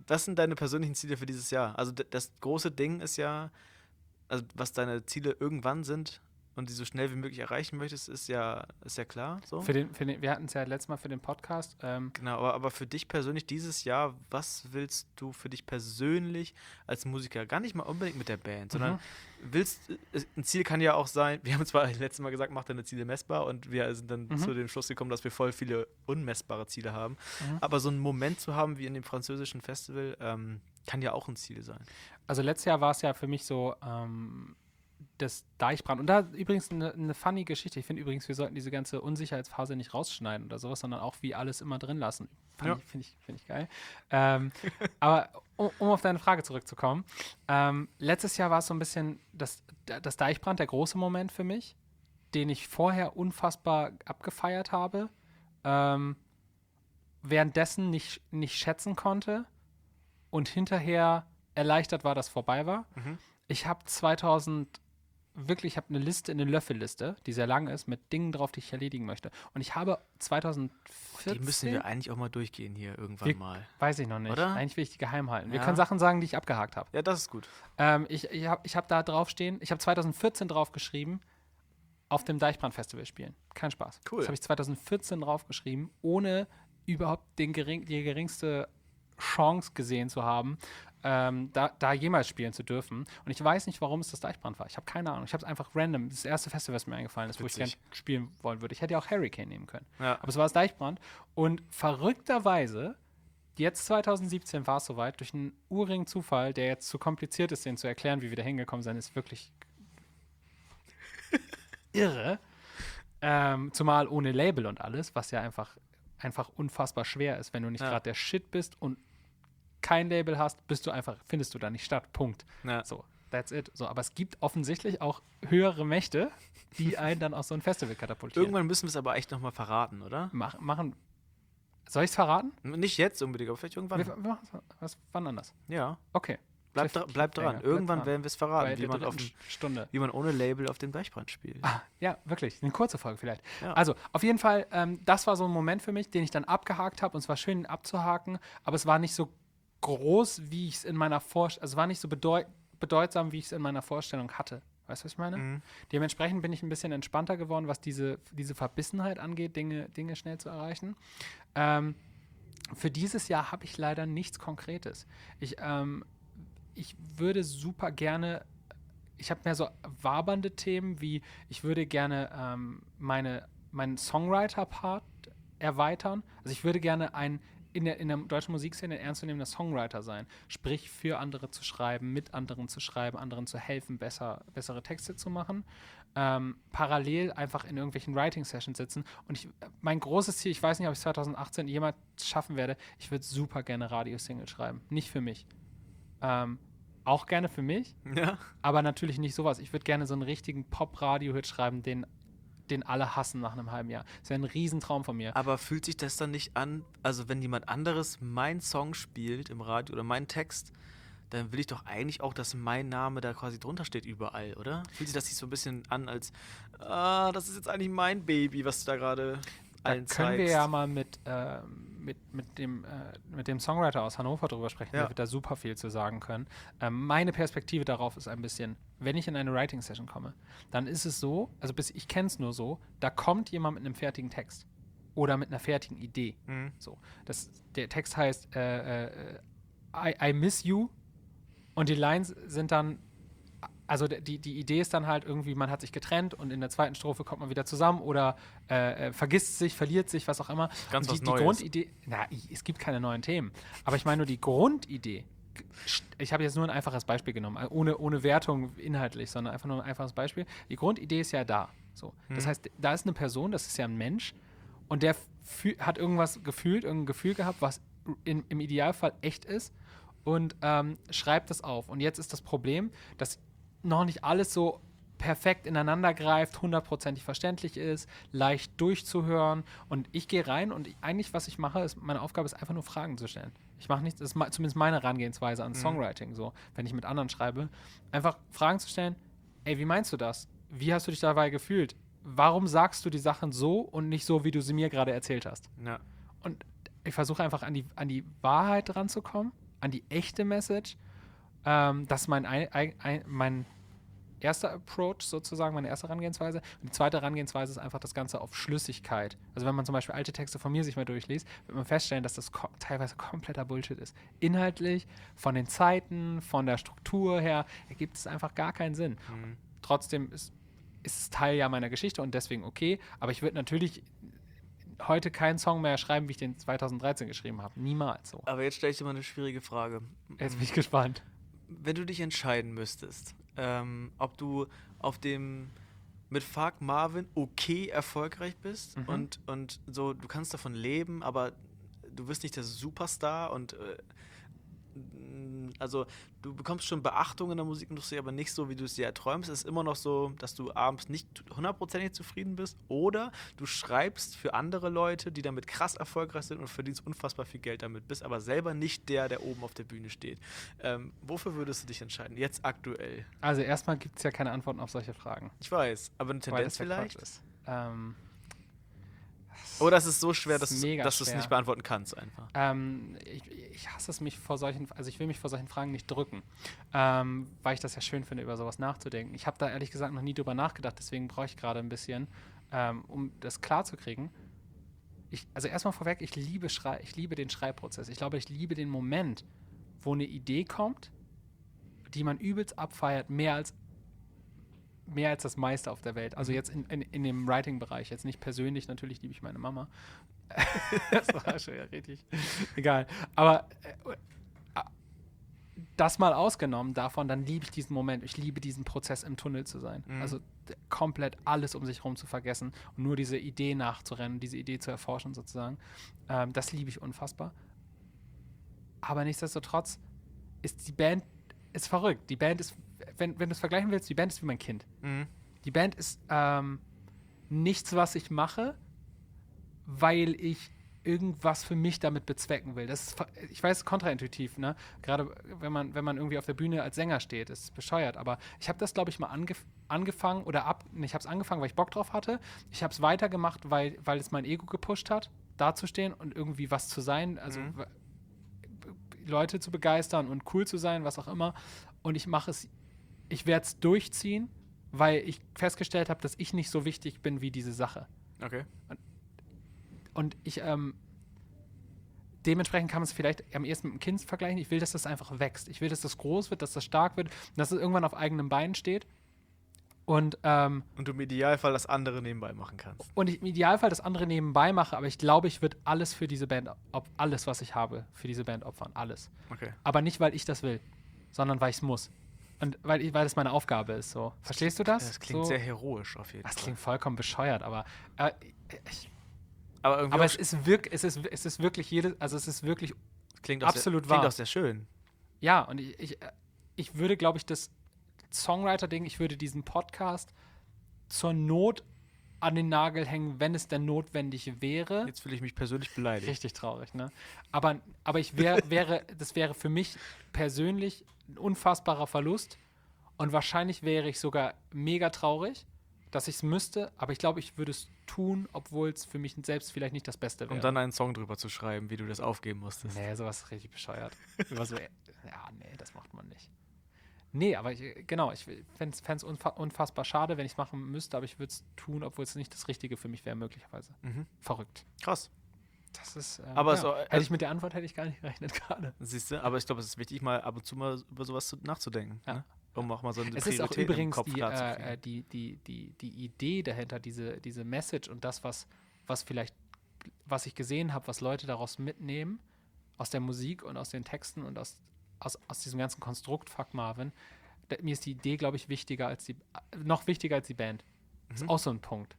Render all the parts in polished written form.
was sind deine persönlichen Ziele für dieses Jahr? Also das große Ding ist ja, also was deine Ziele irgendwann sind und die so schnell wie möglich erreichen möchtest, ist ja klar. So. Wir hatten es ja letztes Mal für den Podcast. Genau, aber für dich persönlich dieses Jahr, was willst du für dich persönlich als Musiker? Gar nicht mal unbedingt mit der Band, sondern ein Ziel kann ja auch sein, wir haben zwar letztes Mal gesagt, mach deine Ziele messbar und wir sind dann zu dem Schluss gekommen, dass wir voll viele unmessbare Ziele haben. Aber so einen Moment zu haben wie in dem französischen Festival, kann ja auch ein Ziel sein. Also letztes Jahr war es ja für mich so, das Deichbrand. Und da übrigens eine funny Geschichte. Ich finde übrigens, wir sollten diese ganze Unsicherheitsphase nicht rausschneiden oder sowas, sondern auch wie alles immer drin lassen. Finde ich geil. Aber um auf deine Frage zurückzukommen, letztes Jahr war es so ein bisschen das Deichbrand, der große Moment für mich, den ich vorher unfassbar abgefeiert habe, währenddessen nicht schätzen konnte und hinterher erleichtert war, dass vorbei war. Ich habe ich habe eine Liste, eine Löffelliste, die sehr lang ist, mit Dingen drauf, die ich erledigen möchte. Und ich habe 2014... Die müssen wir eigentlich auch mal durchgehen hier irgendwann mal. Weiß ich noch nicht. Oder? Eigentlich will ich die geheim halten. Ja. Wir können Sachen sagen, die ich abgehakt habe. Ja, das ist gut. Ich hab da draufstehen, ich habe 2014 draufgeschrieben, auf dem Deichbrand-Festival spielen. Kein Spaß. Cool. Das habe ich 2014 draufgeschrieben, ohne überhaupt die geringste Chance gesehen zu haben, da jemals spielen zu dürfen. Und ich weiß nicht, warum es das Deichbrand war. Ich habe keine Ahnung. Ich habe es einfach random, das erste Festival, was mir eingefallen ist, wo ich gerne spielen wollen würde. Ich hätte ja auch Hurricane nehmen können. Ja. Aber es war das Deichbrand. Und verrückterweise, jetzt 2017 war es soweit, durch einen urrigen Zufall, der jetzt zu kompliziert ist, den zu erklären, wie wir da hingekommen sind, ist wirklich irre. Zumal ohne Label und alles, was ja einfach unfassbar schwer ist, wenn du nicht gerade der Shit bist und kein Label hast, findest du da nicht statt. Punkt. Ja. So, that's it. So, aber es gibt offensichtlich auch höhere Mächte, die einen dann aus so einem Festival katapultieren. Irgendwann müssen wir es aber echt nochmal verraten, oder? Soll ich es verraten? Nicht jetzt unbedingt, aber vielleicht irgendwann. Wir machen es wann anders. Ja. Okay. Bleib dran. Irgendwann werden wir es verraten, wie man ohne Label auf dem Deichbrand spielt. Ja, wirklich. Eine kurze Folge vielleicht. Ja. Also, auf jeden Fall, das war so ein Moment für mich, den ich dann abgehakt habe. Und es war schön, ihn abzuhaken. Aber es war nicht so groß, wie ich es in meiner Vorstellung, also es war nicht so bedeutsam, wie ich es in meiner Vorstellung hatte. Weißt du, was ich meine? Dementsprechend bin ich ein bisschen entspannter geworden, was diese Verbissenheit angeht, Dinge schnell zu erreichen. Für dieses Jahr habe ich leider nichts Konkretes. Ich würde super gerne, ich habe mehr so wabernde Themen, wie ich würde gerne meinen Songwriter-Part erweitern. Also ich würde gerne in der deutschen Musikszene ein ernstzunehmender Songwriter sein. Sprich, für andere zu schreiben, mit anderen zu schreiben, anderen zu helfen, bessere Texte zu machen. Parallel einfach in irgendwelchen Writing-Sessions sitzen. Und mein großes Ziel, ich weiß nicht, ob ich 2018 jemals schaffen werde, ich würde super gerne Radiosingles schreiben. Nicht für mich. Auch gerne für mich, aber natürlich nicht sowas. Ich würde gerne so einen richtigen Pop-Radio-Hit schreiben, den alle hassen nach einem halben Jahr. Das wäre ein Riesentraum von mir. Aber fühlt sich das dann nicht an, also wenn jemand anderes meinen Song spielt im Radio oder meinen Text, dann will ich doch eigentlich auch, dass mein Name da quasi drunter steht überall, oder? Fühlt sich das nicht so ein bisschen an, als das ist jetzt eigentlich mein Baby, was du da gerade allen zeigst? Können wir ja mal mit dem Songwriter aus Hannover drüber sprechen, der wird da super viel zu sagen können. Meine Perspektive darauf ist ein bisschen, wenn ich in eine Writing-Session komme, dann ist es so, also ich kenne es nur so, da kommt jemand mit einem fertigen Text oder mit einer fertigen Idee. So, der Text heißt I miss you und die Lines sind dann, also die Idee ist dann halt irgendwie, man hat sich getrennt und in der zweiten Strophe kommt man wieder zusammen oder vergisst sich, verliert sich, was auch immer. Ganz was die Neues. Grundidee, es gibt keine neuen Themen, aber ich meine nur die Grundidee, ich habe jetzt nur ein einfaches Beispiel genommen, ohne Wertung inhaltlich, sondern einfach nur ein einfaches Beispiel. Die Grundidee ist ja da. So. Das heißt, da ist eine Person, das ist ja ein Mensch und der hat irgendwas gefühlt, irgendein Gefühl gehabt, was im Idealfall echt ist und schreibt das auf. Und jetzt ist das Problem, dass noch nicht alles so perfekt ineinander greift, 100%ig verständlich ist, leicht durchzuhören. Und ich gehe rein und eigentlich, was ich mache, meine Aufgabe ist einfach nur Fragen zu stellen. Ich mache nichts, das ist zumindest meine Herangehensweise an Songwriting, so, wenn ich mit anderen schreibe. Einfach Fragen zu stellen, ey, wie meinst du das? Wie hast du dich dabei gefühlt? Warum sagst du die Sachen so und nicht so, wie du sie mir gerade erzählt hast? Ja. Und ich versuche einfach an die Wahrheit ranzukommen, an die echte Message. Das ist mein erster Approach sozusagen, meine erste Herangehensweise. Und die zweite Herangehensweise ist einfach das Ganze auf Schlüssigkeit. Also wenn man zum Beispiel alte Texte von mir sich mal durchliest, wird man feststellen, dass das teilweise kompletter Bullshit ist. Inhaltlich, von den Zeiten, von der Struktur her, ergibt es einfach gar keinen Sinn. Trotzdem ist es Teil ja meiner Geschichte und deswegen okay. Aber ich würde natürlich heute keinen Song mehr schreiben, wie ich den 2013 geschrieben habe. Niemals so. Aber jetzt stelle ich dir mal eine schwierige Frage. Jetzt bin ich gespannt. Wenn du dich entscheiden müsstest, ob du auf dem mit Fuck Marvin okay erfolgreich bist und so, du kannst davon leben, aber du wirst nicht der Superstar und also du bekommst schon Beachtung in der Musikindustrie, aber nicht so, wie du es dir erträumst. Es ist immer noch so, dass du abends nicht 100% zufrieden bist oder du schreibst für andere Leute, die damit krass erfolgreich sind und verdienst unfassbar viel Geld damit, bist aber selber nicht der oben auf der Bühne steht. Wofür würdest du dich entscheiden? Jetzt aktuell. Also erstmal gibt es ja keine Antworten auf solche Fragen. Ich weiß, aber eine Tendenz vielleicht? Ist. Oder es ist so schwer, dass du schwer. es nicht beantworten kannst einfach. Ich hasse es mich vor solchen, also ich will mich vor solchen Fragen nicht drücken, weil ich das ja schön finde, über sowas nachzudenken. Ich habe da ehrlich gesagt noch nie drüber nachgedacht, deswegen brauche ich gerade ein bisschen, um das klar zu kriegen. Also erstmal vorweg, ich liebe den Schreibprozess. Ich glaube, ich liebe den Moment, wo eine Idee kommt, die man übelst abfeiert, mehr als das meiste auf der Welt. Also jetzt in dem Writing-Bereich. Jetzt nicht persönlich, natürlich liebe ich meine Mama. Das war schon ja richtig. Egal. Aber das mal ausgenommen davon, dann liebe ich diesen Moment. Ich liebe diesen Prozess, im Tunnel zu sein. Also komplett alles um sich herum zu vergessen und nur diese Idee nachzurennen, diese Idee zu erforschen sozusagen. Das liebe ich unfassbar. Aber nichtsdestotrotz ist die Band verrückt. Die Band ist, wenn du es vergleichen willst, die Band ist wie mein Kind. Die Band ist nichts, was ich mache, weil ich irgendwas für mich damit bezwecken will. Das ist, ich weiß, kontraintuitiv, ne? Gerade wenn man irgendwie auf der Bühne als Sänger steht, ist bescheuert. Aber ich habe das, glaube ich, mal angefangen ich habe es angefangen, weil ich Bock drauf hatte. Ich habe es weitergemacht, weil es mein Ego gepusht hat, dazustehen und irgendwie was zu sein, also Leute zu begeistern und cool zu sein, was auch immer. Und ich werde es durchziehen, weil ich festgestellt habe, dass ich nicht so wichtig bin wie diese Sache. Okay. Und ich, dementsprechend kann man es vielleicht am ehesten mit dem Kind vergleichen. Ich will, dass das einfach wächst. Ich will, dass das groß wird, dass das stark wird, dass es irgendwann auf eigenen Beinen steht. Und du im Idealfall das andere nebenbei machen kannst. Und ich im Idealfall das andere nebenbei mache, aber ich glaube, ich würde alles für diese Band, alles, was ich habe, für diese Band opfern. Alles. Okay. Aber nicht, weil ich das will, sondern weil ich es muss. Und weil das meine Aufgabe ist. So. Verstehst du das? Das klingt sehr heroisch auf jeden Fall. Das klingt vollkommen bescheuert, aber aber es ist wirklich klingt absolut wahr. Klingt auch sehr schön. Ja, und ich würde, glaube ich, das Songwriter-Ding, ich würde diesen Podcast zur Not an den Nagel hängen, wenn es denn notwendig wäre. Jetzt fühle ich mich persönlich beleidigt. Richtig traurig, ne? Aber das wäre für mich persönlich ein unfassbarer Verlust und wahrscheinlich wäre ich sogar mega traurig, dass ich es müsste, aber ich glaube, ich würde es tun, obwohl es für mich selbst vielleicht nicht das Beste wäre. Um dann einen Song drüber zu schreiben, wie du das aufgeben musstest. Nee, sowas ist richtig bescheuert. Das macht man nicht. Nee, aber ich fände es unfassbar schade, wenn ich es machen müsste, aber ich würde es tun, obwohl es nicht das Richtige für mich wäre, möglicherweise. Verrückt. Krass. Das ist, aber hätte ich mit der Antwort gar nicht gerechnet gerade. Siehst du, aber ich glaube, es ist wichtig, mal ab und zu mal über sowas nachzudenken. Ja. Ne? Um auch mal so eine Priorität im Kopf klar zu kriegen. Die Idee dahinter, diese Message und das, was ich gesehen habe, was Leute daraus mitnehmen, aus der Musik und aus den Texten und aus diesem ganzen Konstrukt Fuck Marvin, mir ist die Idee, glaube ich, noch wichtiger als die Band. Das ist auch so ein Punkt.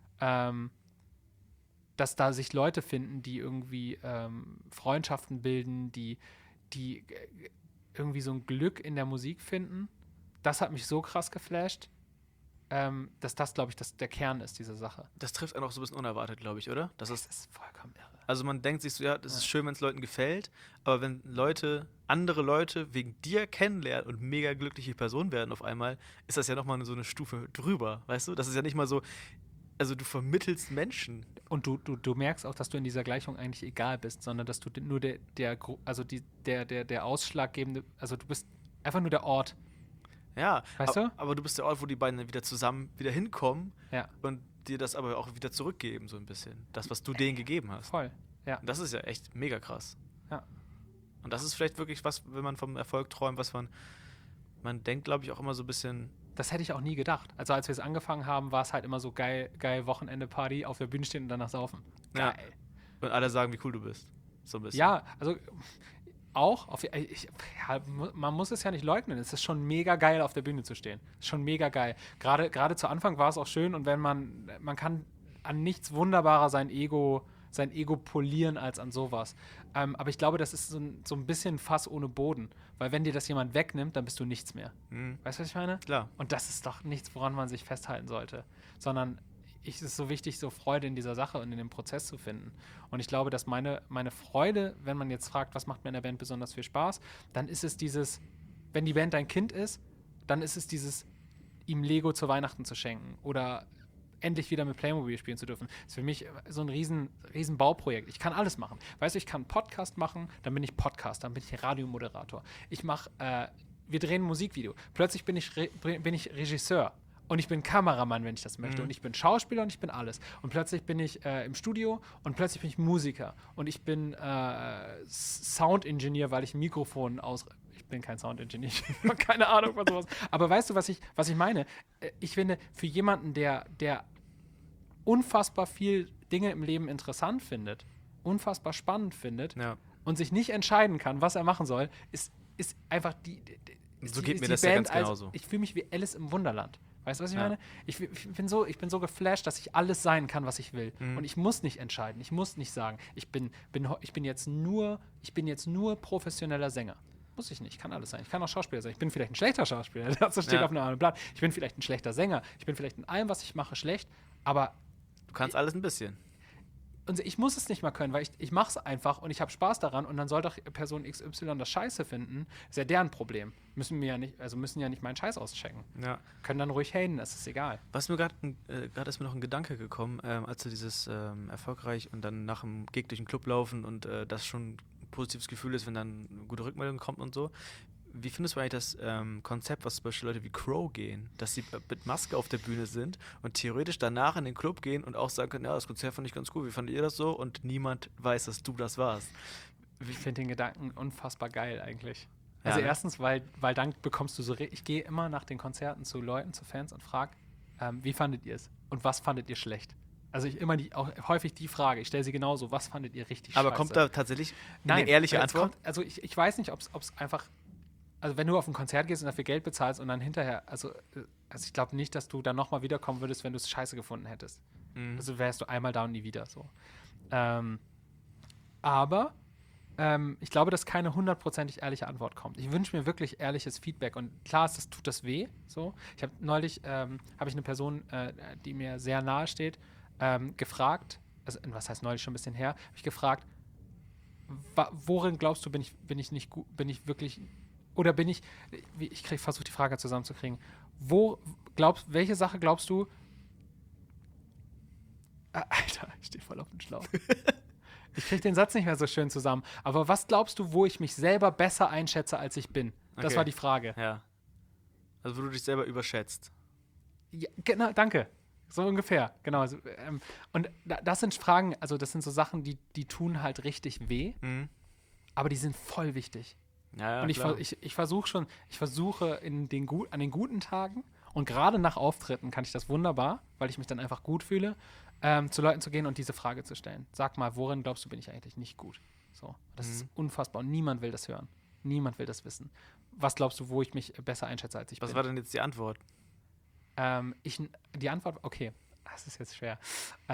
Dass da sich Leute finden, die irgendwie Freundschaften bilden, die irgendwie so ein Glück in der Musik finden. Das hat mich so krass geflasht, dass das, glaube ich, der Kern ist, diese Sache. Das trifft einen auch so ein bisschen unerwartet, glaube ich, oder? Das ist vollkommen irre. Also man denkt sich so, ja, das ist schön, wenn es Leuten gefällt, aber wenn andere Leute wegen dir kennenlernen und mega glückliche Personen werden auf einmal, ist das ja nochmal so eine Stufe drüber, weißt du? Das ist ja nicht mal so, also du vermittelst Menschen. Und du merkst auch, dass du in dieser Gleichung eigentlich egal bist, sondern dass du nur der ausschlaggebende, also du bist einfach nur der Ort. Ja, Weißt du? aber du bist der Ort, wo die beiden dann wieder zusammen wieder hinkommen Ja, und dir das aber auch wieder zurückgeben, so ein bisschen. Das, was du denen gegeben hast. voll. Ja, Und das ist ja echt mega krass. ja. Und das ist vielleicht wirklich was, wenn man vom Erfolg träumt, was man denkt, glaube ich, auch immer so ein bisschen, Das hätte ich auch nie gedacht. Also als wir es angefangen haben, war es halt immer so geil Wochenende-Party, auf der Bühne stehen und danach saufen. ja, Geil. und alle sagen, wie cool du bist. So ein bisschen. Ja, also auch, man muss es ja nicht leugnen. Es ist schon mega geil, auf der Bühne zu stehen. Ist schon mega geil. Gerade zu Anfang war es auch schön und wenn man kann an nichts wunderbarer sein Ego polieren als an sowas. Aber ich glaube, das ist so ein bisschen Fass ohne Boden. Weil wenn dir das jemand wegnimmt, dann bist du nichts mehr. Mhm. Weißt du, was ich meine? Klar. Und das ist doch nichts, woran man sich festhalten sollte. Sondern es ist so wichtig, so Freude in dieser Sache und in dem Prozess zu finden. Und ich glaube, dass meine Freude, wenn man jetzt fragt, was macht mir in der Band besonders viel Spaß, dann ist es dieses, wenn die Band dein Kind ist, dann ist es dieses, ihm Lego zu Weihnachten zu schenken oder endlich wieder mit Playmobil spielen zu dürfen. Das ist für mich so ein riesen Bauprojekt. Ich kann alles machen. Weißt du, ich kann einen Podcast machen, dann bin ich Podcaster, dann bin ich Radiomoderator. Wir drehen ein Musikvideo. Plötzlich bin ich Regisseur. Und ich bin Kameramann, wenn ich das möchte. Und ich bin Schauspieler und ich bin alles. Und plötzlich bin ich im Studio und plötzlich bin ich Musiker. Und ich bin Sound-Engineer, weil ich ein Mikrofon Ich bin kein Sound-Engineer. Ich habe keine Ahnung von sowas. Aber weißt du, was ich meine? Ich finde, für jemanden, der unfassbar viel Dinge im Leben interessant findet, unfassbar spannend findet Ja. und sich nicht entscheiden kann, was er machen soll, ist einfach So geht mir die das ja Band ganz genauso. Ich fühle mich wie Alice im Wunderland. Weißt du, was ich Ja. meine? Ich bin so geflasht, dass ich alles sein kann, was ich will. Und ich muss nicht entscheiden. Ich muss nicht sagen, ich bin jetzt nur professioneller Sänger. Muss ich nicht. Ich kann alles sein. Ich kann auch Schauspieler sein. Ich bin vielleicht ein schlechter Schauspieler. Das steht Ja. auf einem anderen Blatt. Ich bin vielleicht ein schlechter Sänger. Ich bin vielleicht in allem, was ich mache, schlecht. Aber Du kannst alles ein bisschen. und ich muss es nicht mal können, weil ich mache es einfach und ich habe Spaß daran und dann soll doch Person XY das Scheiße finden. Ist ja deren Problem. Müssen ja nicht meinen Scheiß auschecken. Ja. Können dann ruhig haten, das ist egal. Was mir gerade ist mir noch ein Gedanke gekommen, als du dieses erfolgreich und dann nach dem Gig durch den Club laufen und das schon ein positives Gefühl ist, wenn dann eine gute Rückmeldung kommt und so. Wie findest du eigentlich das Konzept, was zum Beispiel Leute wie Crow gehen, dass sie mit Maske auf der Bühne sind und theoretisch danach in den Club gehen und auch sagen können, ja, das Konzert fand ich ganz gut, wie fandet ihr das so? Und niemand weiß, dass du das warst. Ich finde den Gedanken unfassbar geil eigentlich. Also Ja, ne? erstens, weil dann bekommst du ich gehe immer nach den Konzerten zu Leuten, zu Fans und frage, wie fandet ihr es? Und was fandet ihr schlecht? Also auch häufig die Frage, ich stelle sie genauso, was fandet ihr richtig Aber scheiße? kommt da tatsächlich Nein, eine ehrliche es Antwort? Also ich weiß nicht, ob es einfach, also wenn du auf ein Konzert gehst und dafür Geld bezahlst und dann hinterher, also ich glaube nicht, dass du dann nochmal wiederkommen würdest, wenn du es scheiße gefunden hättest. Mhm. Also wärst du einmal da und nie wieder so. Aber ich glaube, dass keine hundertprozentig ehrliche Antwort kommt. Ich wünsche mir wirklich ehrliches Feedback und klar tut das weh. So. Ich habe neulich habe ich eine Person, die mir sehr nahe steht, gefragt, also was heißt neulich, schon ein bisschen her, habe ich gefragt, worin glaubst du, bin ich nicht gut, bin ich wirklich, oder bin ich versuche die Frage zusammenzukriegen, welche Sache glaubst du, Alter, ich stehe voll auf dem Schlauch. Ich kriege den Satz nicht mehr so schön zusammen. Aber was glaubst du, wo ich mich selber besser einschätze, als ich bin? Das Okay. war die Frage. Ja. Also wo du dich selber überschätzt. Ja, genau, danke. So ungefähr, genau. Also, und das sind Fragen, also das sind so Sachen, die tun halt richtig weh, Mhm. aber die sind voll wichtig. Ja, ja, Und klar. ich versuche an den guten Tagen und gerade nach Auftritten kann ich das wunderbar, weil ich mich dann einfach gut fühle, zu Leuten zu gehen und diese Frage zu stellen. Sag mal, worin glaubst du, bin ich eigentlich nicht gut? So, das ist unfassbar und niemand will das hören. Niemand will das wissen. Was glaubst du, wo ich mich besser einschätze, als ich bin? Was war denn jetzt die Antwort? Die Antwort, okay, das ist jetzt schwer.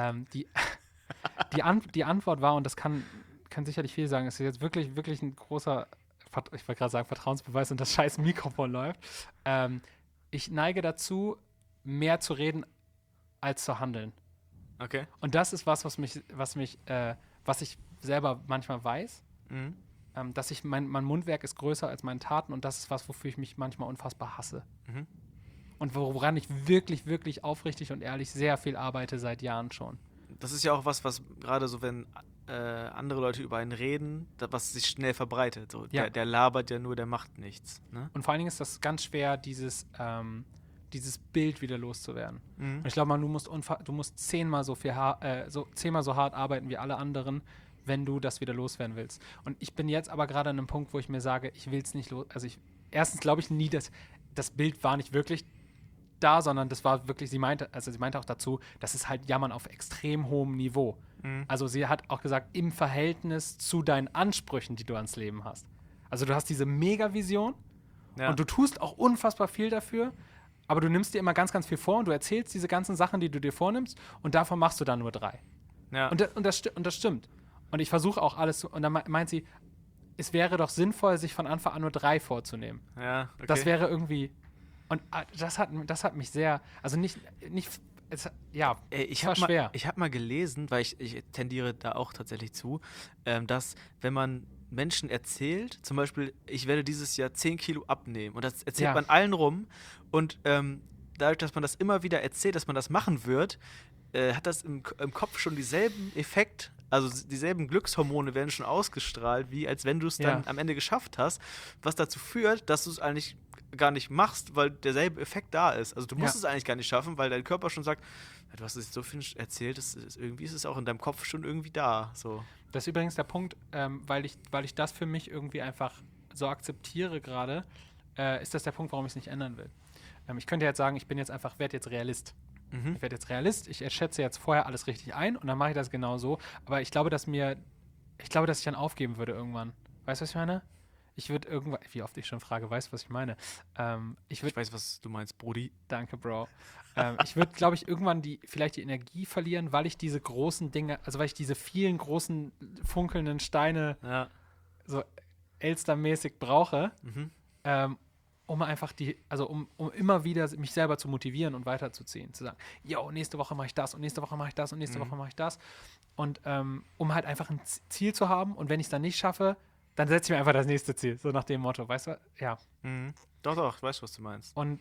Die Antwort war, und das kann sicherlich viel sagen, es ist jetzt wirklich, wirklich ein großer, ich wollte gerade sagen, Vertrauensbeweis und das scheiß Mikrofon läuft. Ich neige dazu, mehr zu reden, als zu handeln. Okay. Und das ist was ich selber manchmal weiß, Mhm. dass mein Mundwerk ist größer als meine Taten und das ist was, wofür ich mich manchmal unfassbar hasse. Mhm. Und woran ich wirklich, wirklich aufrichtig und ehrlich sehr viel arbeite seit Jahren schon. Das ist ja auch was gerade so, wenn andere Leute über einen reden, was sich schnell verbreitet. So, Ja. der labert ja nur, der macht nichts. Ne? Und vor allen Dingen ist das ganz schwer, dieses Bild wieder loszuwerden. Mhm. Und ich glaube, du musst zehnmal so hart arbeiten wie alle anderen, wenn du das wieder loswerden willst. Und ich bin jetzt aber gerade an einem Punkt, wo ich mir sage, ich will es nicht los. Also erstens glaube ich nie, dass das Bild war nicht wirklich da, sondern das war wirklich, sie meinte auch dazu, das ist halt Jammern auf extrem hohem Niveau. Mhm. Also sie hat auch gesagt, im Verhältnis zu deinen Ansprüchen, die du ans Leben hast. Also du hast diese Mega-Vision Ja. und du tust auch unfassbar viel dafür, aber du nimmst dir immer ganz, ganz viel vor und du erzählst diese ganzen Sachen, die du dir vornimmst und davon machst du dann nur 3. Ja. Und das stimmt. Und ich versuche auch alles und dann meint sie, es wäre doch sinnvoll, sich von Anfang an nur 3 vorzunehmen. Ja, okay. Das wäre irgendwie. Und das hat mich sehr. Also nicht es war schwer. Ich habe mal gelesen, weil ich tendiere da auch tatsächlich zu, dass wenn man Menschen erzählt, zum Beispiel, ich werde dieses Jahr 10 Kilo abnehmen und das erzählt Ja. man allen rum und dadurch, dass man das immer wieder erzählt, dass man das machen wird, hat das im Kopf schon dieselben Effekt, also dieselben Glückshormone werden schon ausgestrahlt, wie als wenn du es dann am Ende geschafft hast, was dazu führt, dass du es eigentlich gar nicht machst, weil derselbe Effekt da ist. Also du musst es eigentlich gar nicht schaffen, weil dein Körper schon sagt, du hast es so viel erzählt, irgendwie ist es auch in deinem Kopf schon irgendwie da. So. Das ist übrigens der Punkt, weil ich das für mich irgendwie einfach so akzeptiere gerade, ist das der Punkt, warum ich es nicht ändern will. Ich könnte jetzt sagen, werde jetzt Realist. Mhm. Ich werde jetzt Realist, ich schätze jetzt vorher alles richtig ein und dann mache ich das genau so. Aber ich glaube, dass ich dann aufgeben würde irgendwann. Weißt du, was ich meine? Ich würde irgendwann, wie oft ich schon frage, weißt du, was ich meine? Ich weiß, was du meinst, Brody. Danke, Bro. Ich würde, glaube ich, irgendwann vielleicht die Energie verlieren, weil ich diese großen Dinge, also weil ich diese vielen großen funkelnden Steine so Elster-mäßig brauche, um einfach um immer wieder mich selber zu motivieren und weiterzuziehen. Zu sagen, yo, nächste Woche mache ich das und nächste Woche mache ich das und nächste Woche mache ich das. Und um halt einfach ein Ziel zu haben und wenn ich es dann nicht schaffe, dann setze ich mir einfach das nächste Ziel. So nach dem Motto, weißt du? Ja. Mhm. Doch, ich weiß, was du meinst. Und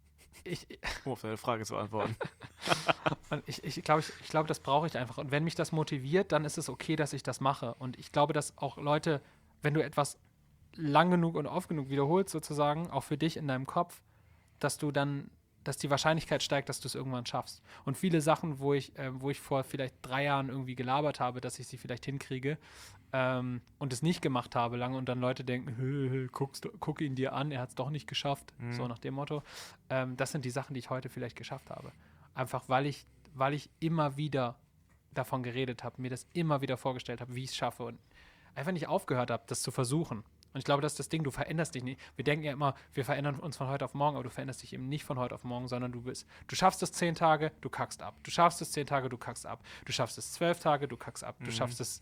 um auf deine Frage zu antworten. und ich glaube, das brauche ich einfach. Und wenn mich das motiviert, dann ist es okay, dass ich das mache. Und ich glaube, dass auch Leute, wenn du etwas lang genug und oft genug wiederholst, sozusagen, auch für dich in deinem Kopf, dass die Wahrscheinlichkeit steigt, dass du es irgendwann schaffst. Und viele Sachen, wo ich vor vielleicht 3 Jahren irgendwie gelabert habe, dass ich sie vielleicht hinkriege und es nicht gemacht habe lange und dann Leute denken, guck ihn dir an, er hat es doch nicht geschafft, so nach dem Motto. Das sind die Sachen, die ich heute vielleicht geschafft habe. Einfach, weil ich immer wieder davon geredet habe, mir das immer wieder vorgestellt habe, wie ich es schaffe und einfach nicht aufgehört habe, das zu versuchen. Und ich glaube, das ist das Ding, du veränderst dich nicht. Wir denken ja immer, wir verändern uns von heute auf morgen, aber du veränderst dich eben nicht von heute auf morgen, sondern du schaffst es 10 Tage, du kackst ab. Du schaffst es 10 Tage, du kackst ab. Du schaffst es 12 Tage, du kackst ab. Du schaffst es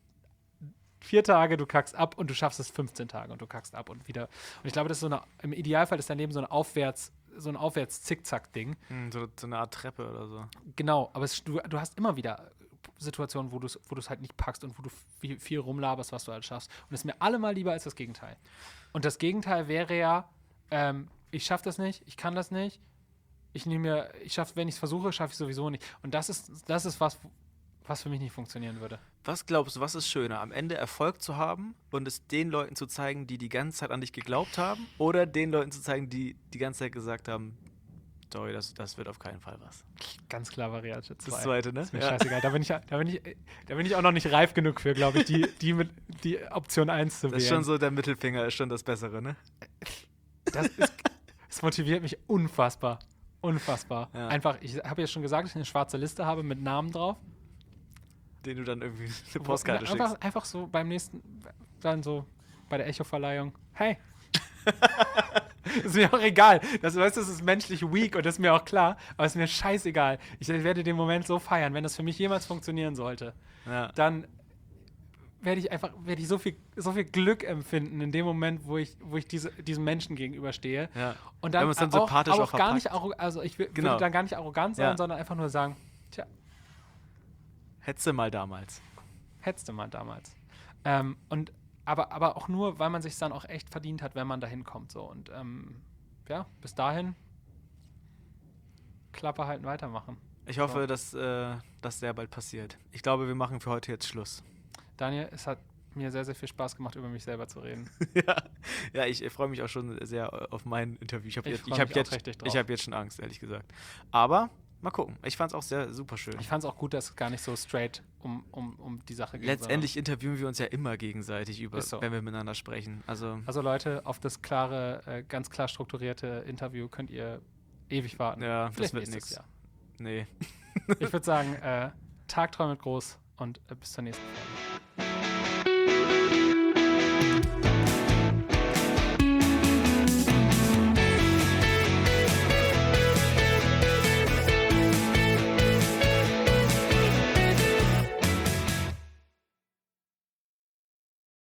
4 Tage, du kackst ab und du schaffst es 15 Tage und du kackst ab und wieder. Und ich glaube, das ist im Idealfall ist dein Leben so ein Aufwärts-Zickzack-Ding. So eine Art Treppe oder so. Genau, aber du hast immer wieder Situationen, wo du es halt nicht packst und wo du viel rumlaberst, was du halt schaffst. Und das ist mir allemal lieber als das Gegenteil. Und das Gegenteil wäre ja, ich schaffe das nicht, ich kann das nicht, wenn ich es versuche, schaffe ich es sowieso nicht. Und das ist was für mich nicht funktionieren würde. Was glaubst du, was ist schöner, am Ende Erfolg zu haben und es den Leuten zu zeigen, die ganze Zeit an dich geglaubt haben, oder den Leuten zu zeigen, die ganze Zeit gesagt haben, sorry, das wird auf keinen Fall was? Ganz klar Variante 2. Das zweite, ne? Ist mir scheißegal. Da bin ich auch noch nicht reif genug für, glaube ich, die Option 1 zu wählen. Das ist schon so, der Mittelfinger ist schon das Bessere, ne? Das motiviert mich unfassbar. Unfassbar. Ja. Einfach, ich habe ja schon gesagt, dass ich eine schwarze Liste habe mit Namen drauf. Den du dann irgendwie eine Postkarte schickst. Einfach so beim nächsten, dann so bei der Echo-Verleihung. Hey. Ist mir auch egal. Das ist menschlich weak und das ist mir auch klar, aber ist mir scheißegal. Ich werde den Moment so feiern, wenn das für mich jemals funktionieren sollte. Ja. Dann werde ich so viel Glück empfinden in dem Moment, wo ich diesem Menschen gegenüberstehe. Ja. Und dann, dann sympathisch auch gar verpackt. nicht also ich würde Genau. dann gar nicht arrogant sein, Ja. sondern einfach nur sagen, tja, Hättest du mal damals. hättest du mal damals. Aber auch nur, weil man sich dann auch echt verdient hat, wenn man dahin kommt. So. Und ja, bis dahin Klappe halten, weitermachen. Ich hoffe, dass das sehr bald passiert. Ich glaube, wir machen für heute jetzt Schluss. Daniel, es hat mir sehr, sehr viel Spaß gemacht, über mich selber zu reden. Ja, ich freue mich auch schon sehr auf mein Interview. Ich habe jetzt schon Angst, ehrlich gesagt. Aber mal gucken. Ich fand es auch sehr super schön. Ich fand es auch gut, dass es gar nicht so straight um die Sache geht. Letztendlich interviewen wir uns ja immer gegenseitig so. wenn wir miteinander sprechen. Also Leute, auf das klare, ganz klar strukturierte Interview könnt ihr ewig warten. Ja, Vielleicht das wird nichts. Nee. Ich würde sagen, Tagträume groß und bis zur nächsten Folge.